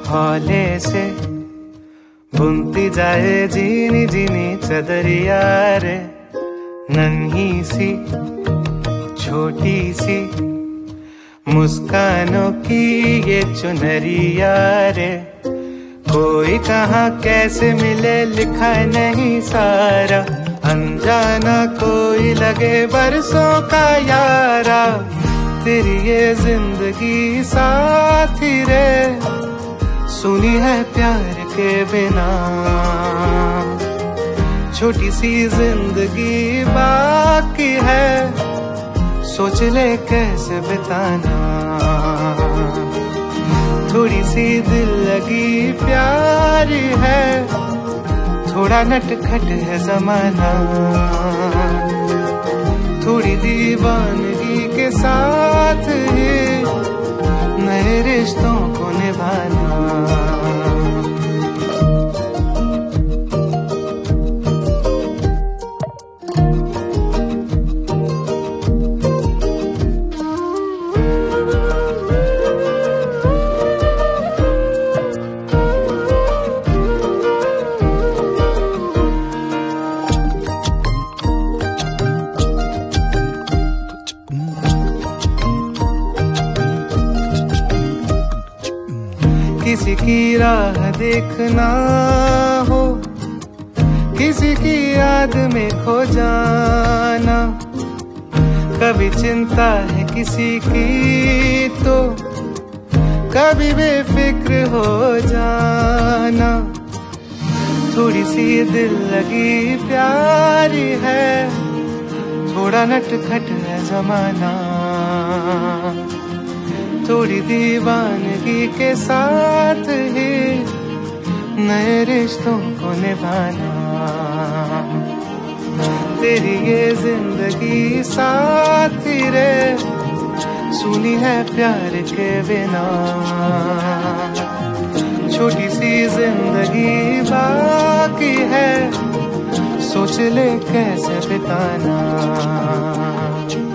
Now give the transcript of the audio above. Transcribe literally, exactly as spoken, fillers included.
हौले से बुनती जाए जीनी जीनी चदरिया रे, नन्ही सी छोटी सी मुस्कानों की ये चुनरिया रे। कोई कहाँ कैसे मिले लिखा नहीं सारा, अनजाना कोई लगे बरसों का यारा। तेरी ये जिंदगी साथी रे, सुनी है प्यार के बिना। छोटी सी जिंदगी बाकी है, सोच ले कैसे बिताना। थोड़ी सी दिल लगी प्यारी है, थोड़ा नटखट है जमाना। थोड़ी दीवानगी के साथ ही नए रिश्तों को निभाना। किसी की राह देखना हो, किसी की याद में खो जाना। कभी चिंता है किसी की तो कभी बेफिक्र हो जाना। थोड़ी सी दिल लगी प्यारी है, थोड़ा नटखट है जमाना। थोड़ी दीवानगी के साथ ही नए रिश्तों को निभाना। तेरी ये जिंदगी साथी रे, सुनी है प्यार के बिना। छोटी सी जिंदगी बाकी है, सोच ले कैसे बिताना।